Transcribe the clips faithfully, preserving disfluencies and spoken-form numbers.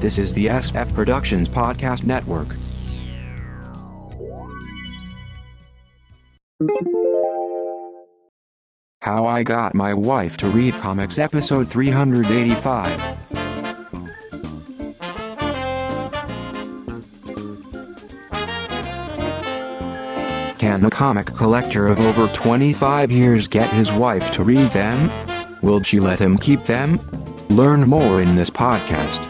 This is the S F Productions Podcast Network. How I Got My Wife to Read Comics, episode three eighty-five. Can a comic collector of over twenty-five years get his wife to read them? Will she let him keep them? Learn more in this podcast.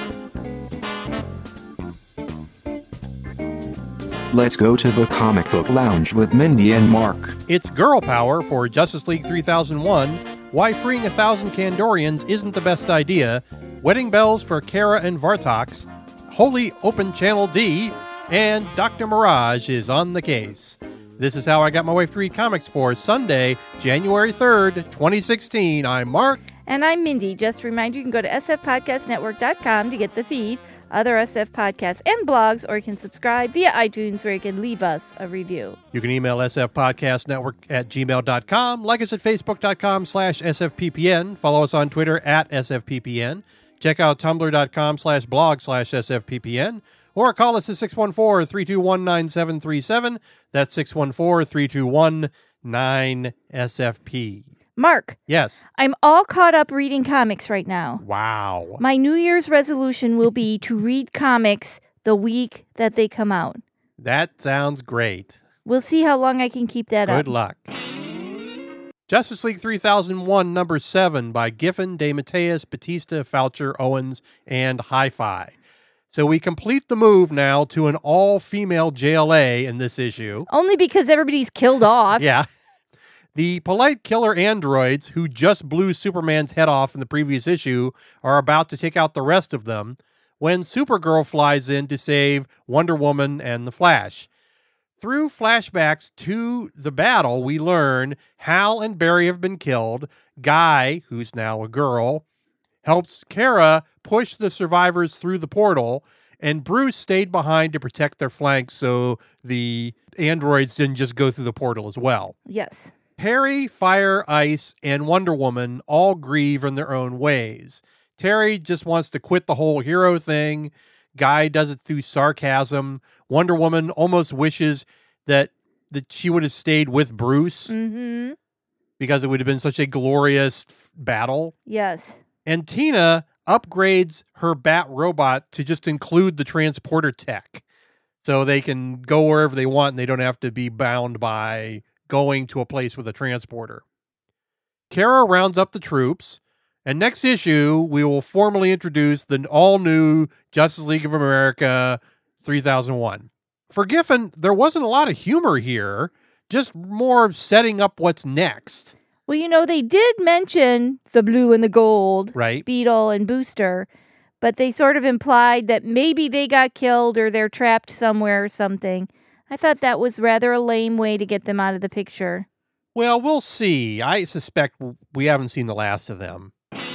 Let's go to the comic book lounge with Mindy and Mark. It's girl power for Justice League three thousand one, why freeing a thousand Kandorians isn't the best idea, wedding bells for Kara and Vartox, Holy Open Channel D, and Doctor Mirage is on the case. This is How I Got My Wife to Read Comics for Sunday, January third, twenty sixteen. I'm Mark. And I'm Mindy. Just a reminder, you can go to S F podcast network dot com to get the feed, other S F podcasts and blogs, or you can subscribe via iTunes where you can leave us a review. You can email sfpodcastnetwork at gmail dot com, like us at facebook.com slash sfppn, follow us on Twitter at sfppn, check out tumblr.com slash blog slash sfppn, or call us at six one four, three two one, nine seven three seven. That's six one four, three two one, nine S F P. Mark. Yes. I'm all caught up reading comics right now. Wow. My New Year's resolution will be to read comics the week that they come out. That sounds great. We'll see how long I can keep that Good up. Good luck. Justice League three thousand one, number seven, by Giffen, DeMatteis, Batista, Foucher, Owens, and Hi-Fi. So we complete the move now to an all-female J L A in this issue. Only because everybody's killed off. Yeah. The polite killer androids who just blew Superman's head off in the previous issue are about to take out the rest of them when Supergirl flies in to save Wonder Woman and the Flash. Through flashbacks to the battle, we learn Hal and Barry have been killed. Guy, who's now a girl, helps Kara push the survivors through the portal, and Bruce stayed behind to protect their flanks so the androids didn't just go through the portal as well. Yes. Terry, Fire, Ice, and Wonder Woman all grieve in their own ways. Terry just wants to quit the whole hero thing. Guy does it through sarcasm. Wonder Woman almost wishes that, that she would have stayed with Bruce Mm-hmm. because it would have been such a glorious f- battle. Yes. And Tina upgrades her Bat robot to just include the transporter tech so they can go wherever they want and they don't have to be bound by going to a place with a transporter. Kara rounds up the troops, and next issue, we will formally introduce the all-new Justice League of America three thousand one. For Giffen, there wasn't a lot of humor here, just more of setting up what's next. Well, you know, they did mention the blue and the gold, Right. Beetle and Booster, but they sort of implied that maybe they got killed or they're trapped somewhere or something. I thought that was rather a lame way to get them out of the picture. Well, we'll see. I suspect we haven't seen the last of them.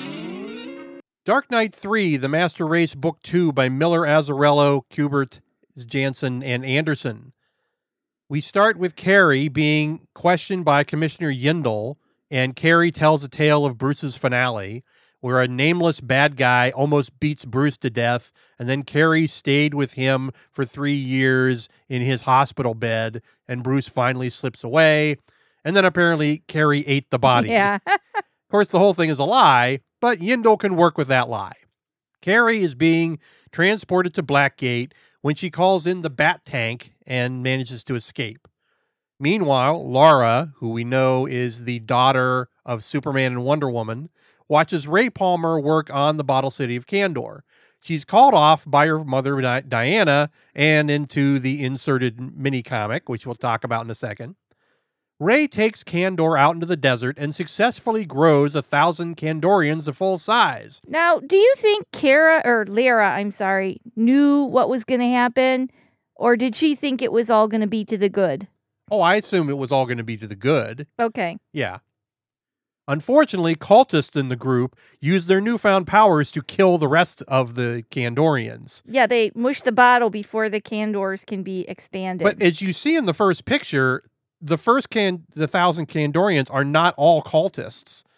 Dark Knight three, The Master Race, Book two by Miller, Azzarello, Kubert, Jansen, and Anderson. We start with Carrie being questioned by Commissioner Yindel, and Carrie tells a tale of Bruce's finale, where a nameless bad guy almost beats Bruce to death, and then Carrie stayed with him for three years in his hospital bed, and Bruce finally slips away, and then apparently Carrie ate the body. Yeah. Of course, the whole thing is a lie, but Yindel can work with that lie. Carrie is being transported to Blackgate when she calls in the Bat Tank and manages to escape. Meanwhile, Laura, who we know is the daughter of Superman and Wonder Woman, watches Ray Palmer work on the Bottle City of Kandor. She's called off by her mother, Di- Diana, and into the inserted mini-comic, which we'll talk about in a second. Ray takes Kandor out into the desert and successfully grows a thousand Kandorians to full size. Now, do you think Kara, or Lyra, I'm sorry, knew what was going to happen? Or did she think it was all going to be to the good? Oh, I assume it was all going to be to the good. Okay. Yeah. Unfortunately, cultists in the group use their newfound powers to kill the rest of the Kandorians. Yeah, they mush the bottle before the Kandors can be expanded. But as you see in the first picture, the first can the thousand Kandorians are not all cultists.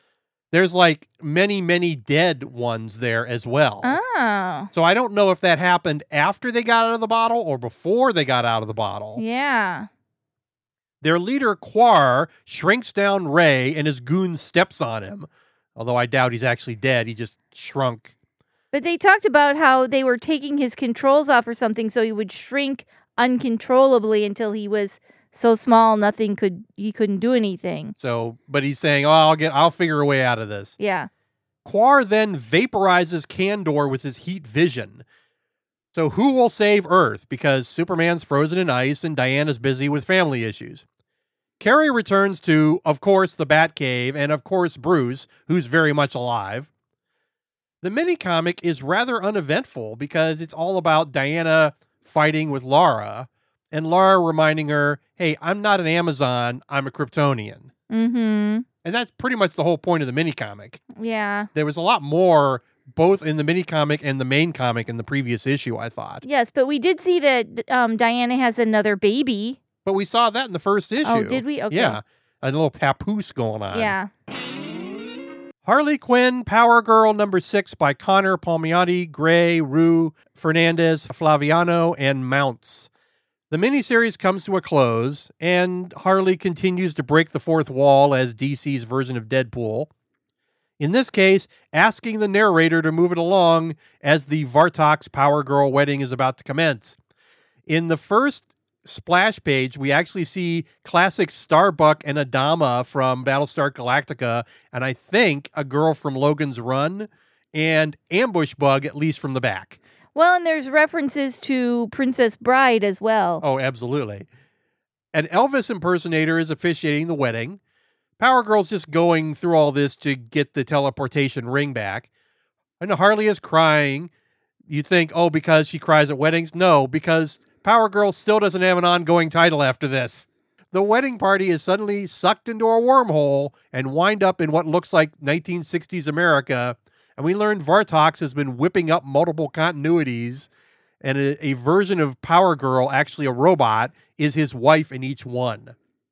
There's like many, many dead ones there as well. Oh. So I don't know if that happened after they got out of the bottle or before they got out of the bottle. Yeah. Their leader, Quar, shrinks down Ray and his goon steps on him. Although I doubt he's actually dead. He just shrunk. But they talked about how they were taking his controls off or something so he would shrink uncontrollably until he was so small nothing could he couldn't do anything. So, but he's saying, "Oh, I'll get I'll figure a way out of this." Yeah. Quar then vaporizes Kandor with his heat vision. So who will save Earth? Because Superman's frozen in ice and Diana's busy with family issues. Carrie returns to, of course, the Batcave, and of course, Bruce, who's very much alive. The mini-comic is rather uneventful because it's all about Diana fighting with Lara, and Lara reminding her, hey, I'm not an Amazon, I'm a Kryptonian. Mm-hmm. And that's pretty much the whole point of the mini-comic. Yeah. There was a lot more, both in the mini-comic and the main comic in the previous issue, I thought. Yes, but we did see that um, Diana has another baby. But we saw that in the first issue. Oh, did we? Okay. Yeah. A little papoose going on. Yeah. Harley Quinn, Power Girl number six by Connor Palmiotti, Gray, Rue, Fernandez, Flaviano, and Mounts. The miniseries comes to a close, and Harley continues to break the fourth wall as D C's version of Deadpool. In this case, asking the narrator to move it along as the Vartox Power Girl wedding is about to commence. In the first splash page, we actually see classic Starbuck and Adama from Battlestar Galactica, and I think a girl from Logan's Run, and Ambush Bug, at least from the back. Well, and there's references to Princess Bride as well. Oh, absolutely. An Elvis impersonator is officiating the wedding. Power Girl's just going through all this to get the teleportation ring back. And Harley is crying. You think, oh, because she cries at weddings? No, because Power Girl still doesn't have an ongoing title after this. The wedding party is suddenly sucked into a wormhole and wind up in what looks like nineteen sixties America. And we learn Vartox has been whipping up multiple continuities, and a, a version of Power Girl, actually a robot, is his wife in each one.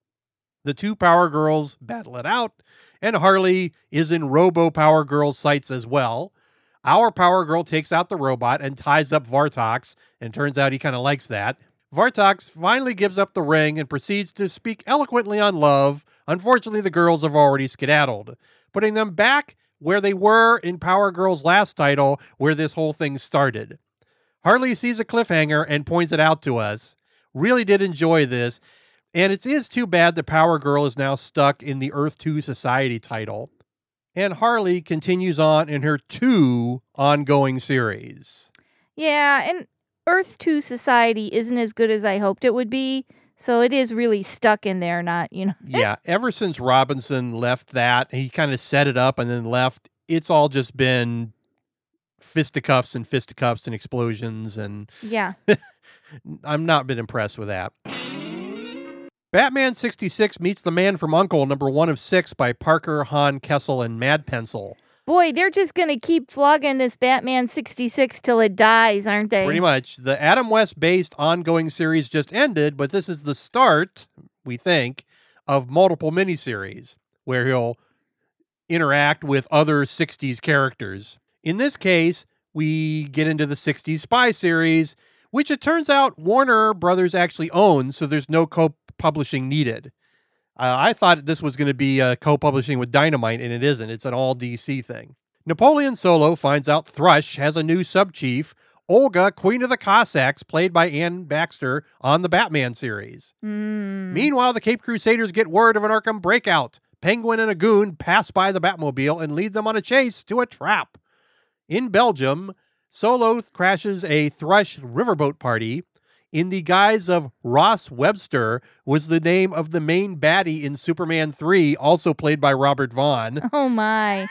The two Power Girls battle it out, and Harley is in Robo Power Girl's sights as well. Our Power Girl takes out the robot and ties up Vartox, and turns out he kind of likes that. Vartox finally gives up the ring and proceeds to speak eloquently on love. Unfortunately, the girls have already skedaddled, putting them back where they were in Power Girl's last title, where this whole thing started. Harley sees a cliffhanger and points it out to us. Really did enjoy this, and it is too bad that Power Girl is now stuck in the Earth two Society title. And Harley continues on in her two ongoing series. Yeah, and Earth two Society isn't as good as I hoped it would be, so it is really stuck in there, not, you know. Yeah, ever since Robinson left that, he kind of set it up and then left, it's all just been fisticuffs and fisticuffs and explosions, and yeah. I'm not been impressed with that. Batman sixty-six Meets the Man from U N C L E, number one of six by Parker, Hahn, Kessel, and Mad Pencil. Boy, they're just going to keep flogging this Batman sixty-six till it dies, aren't they? Pretty much. The Adam West-based ongoing series just ended, but this is the start, we think, of multiple miniseries, where he'll interact with other sixties characters. In this case, we get into the sixties Spy series, which it turns out Warner Brothers actually owns, so there's no co-publishing needed. Uh, I thought this was going to be uh, co-publishing with Dynamite, and it isn't. It's an all-D C thing. Napoleon Solo finds out Thrush has a new sub-chief, Olga, Queen of the Cossacks, played by Ann Baxter on the Batman series. Mm. Meanwhile, the Cape Crusaders get word of an Arkham breakout. Penguin and a goon pass by the Batmobile and lead them on a chase to a trap. In Belgium, Solo crashes a Thrush riverboat party. In the guise of Ross Webster was the name of the main baddie in Superman three, also played by Robert Vaughn. Oh, my.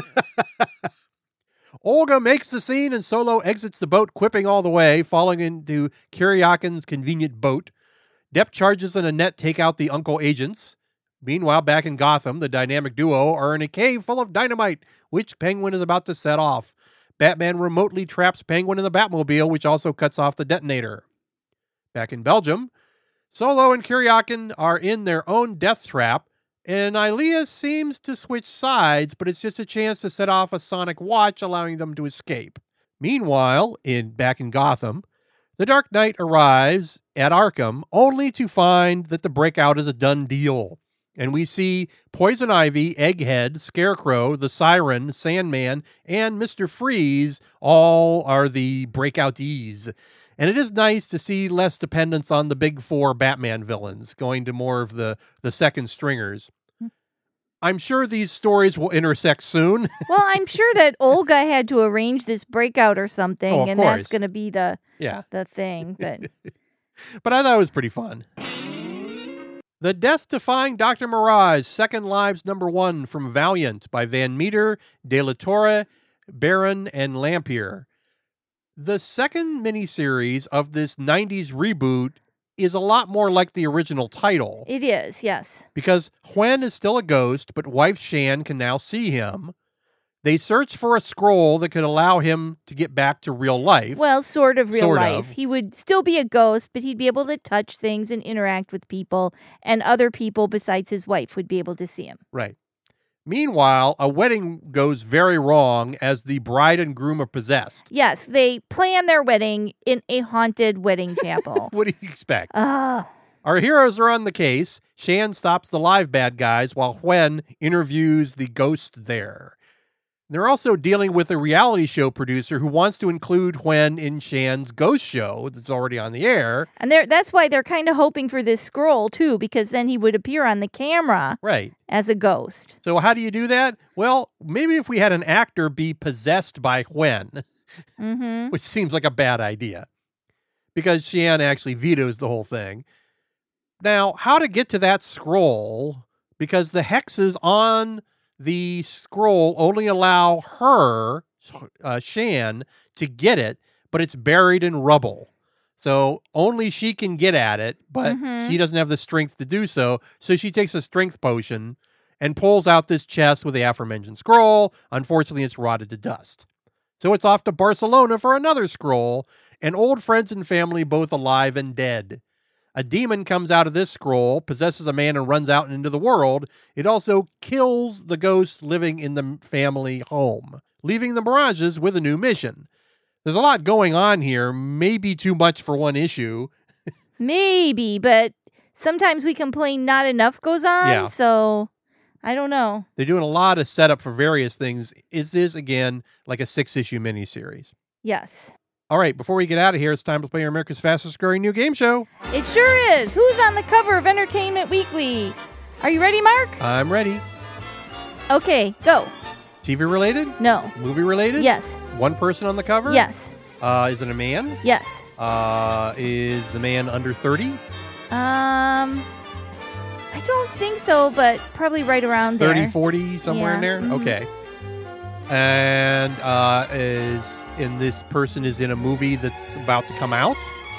Olga makes the scene and Solo exits the boat, quipping all the way, falling into Kiryakin's convenient boat. Depp charges and Annette take out the Uncle agents. Meanwhile, back in Gotham, the dynamic duo are in a cave full of dynamite, which Penguin is about to set off. Batman remotely traps Penguin in the Batmobile, which also cuts off the detonator. Back in Belgium, Solo and Kiryakin are in their own death trap. And Ilea seems to switch sides, but it's just a chance to set off a sonic watch, allowing them to escape. Meanwhile, in back in Gotham, the Dark Knight arrives at Arkham only to find that the breakout is a done deal. And we see Poison Ivy, Egghead, Scarecrow, the Siren, Sandman, and Mister Freeze all are the breakoutees. And it is nice to see less dependence on the big four Batman villains, going to more of the, the second stringers. I'm sure these stories will intersect soon. Well, I'm sure that Olga had to arrange this breakout or something, Oh, of and course. that's going to be the Yeah. the thing. But But I thought it was pretty fun. The Death-Defying Doctor Mirage, Second Lives number one from Valiant by Van Meter, De La Torre, Barron, and Lampier. The second miniseries of this nineties reboot is a lot more like the original title, it is, yes. because Hwen is still a ghost, but wife Shan can now see him. They search for a scroll that could allow him to get back to real life. Well, sort of real Sort life. of. He would still be a ghost, but he'd be able to touch things and interact with people, and other people besides his wife would be able to see him. Right. Meanwhile, a wedding goes very wrong as the bride and groom are possessed. Yes, they plan their wedding in a haunted wedding chapel. What do you expect? Oh, Our heroes are on the case. Shan stops the live bad guys while Hwen interviews the ghost there. They're also dealing with a reality show producer who wants to include Hwen in Shan's ghost show that's already on the air. and they're, that's why they're kind of hoping for this scroll, too, because then he would appear on the camera Right. as a ghost. So how do you do that? Well, maybe if we had an actor be possessed by Hwen, Mm-hmm. which seems like a bad idea, because Shan actually vetoes the whole thing. Now, how to get to that scroll, because the hexes on the scroll only allow her, uh, Shan, to get it, but it's buried in rubble. So only she can get at it, but Mhm. she doesn't have the strength to do so. So she takes a strength potion and pulls out this chest with the aforementioned scroll. Unfortunately, it's rotted to dust. So it's off to Barcelona for another scroll, and old friends and family both alive and dead. A demon comes out of this scroll, possesses a man, and runs out into the world. It also kills the ghost living in the family home, leaving the Mirages with a new mission. There's a lot going on here, maybe too much for one issue. Maybe, but sometimes we complain not enough goes on, Yeah. so I don't know. They're doing a lot of setup for various things. It is, again, like a six-issue miniseries. Yes. All right, before we get out of here, it's time to play America's fastest-growing new game show. It sure is. Who's on the cover of Entertainment Weekly? Are you ready, Mark? I'm ready. Okay, go. T V-related? No. Movie-related? Yes. One person on the cover? Yes. Uh, is it a man? Yes. Uh, is the man under thirty? Um, I don't think so, but probably right around there. thirty, forty, somewhere in Yeah, there? mhm. Okay. And uh, is and this person is in a movie that's about to come out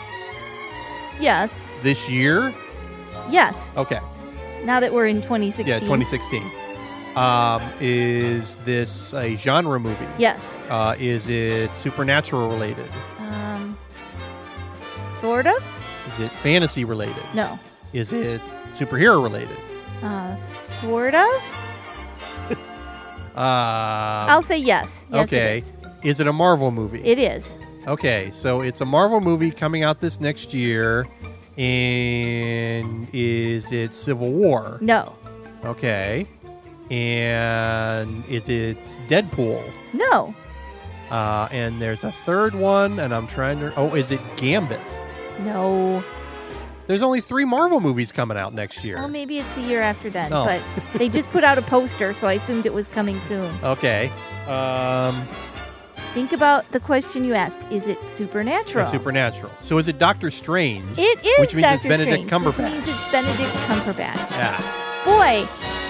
Yes. this year? Yes. Okay. Now that we're in twenty sixteen. Yeah, twenty sixteen. Um, is this a genre movie? Yes. Uh, is it supernatural related? Um, sort of? Is it fantasy related? No. Is it superhero related? Uh, sort of? Um, I'll say yes. Yes, okay. it is. Is it a Marvel movie? It is. Okay, so it's a Marvel movie coming out this next year. And is it Civil War? No. Okay. And is it Deadpool? No. Uh, and there's a third one, and I'm trying to... Oh, is it Gambit? No. There's only three Marvel movies coming out next year. Well, maybe it's the year after then. Oh. But they just put out a poster, so I assumed it was coming soon. Okay. Um, Think about the question you asked. Is it supernatural? Supernatural. So is it Doctor Strange? It is Which means Doctor it's Benedict Strange, Cumberbatch. Which means it's Benedict Cumberbatch. Yeah. Boy,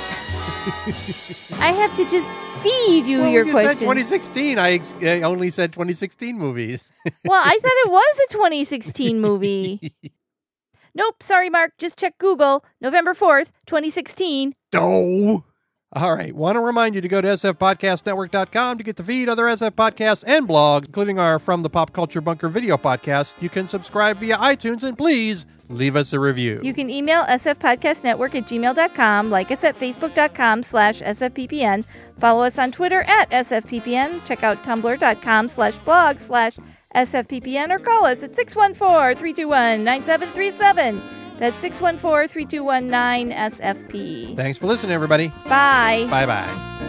I have to just feed you Well, your you question. said twenty sixteen. I, ex- I only said twenty sixteen movies. Well, I thought it was a twenty sixteen movie. Nope, sorry, Mark. Just check Google. November fourth, twenty sixteen. No. All right. Want to remind you to go to s f podcast network dot com to get the feed, other S F podcasts, and blogs, including our From the Pop Culture Bunker video podcast. You can subscribe via iTunes, and please leave us a review. You can email sfpodcastnetwork at gmail dot com, like us at facebook dot com slash sfppn, follow us on Twitter at sfppn, check out tumblr dot com slash blog slash sfppn, or call us at six one four, three two one, nine seven three seven. That's six one four, three two one, nine S F P. Thanks for listening, everybody. Bye. Bye-bye.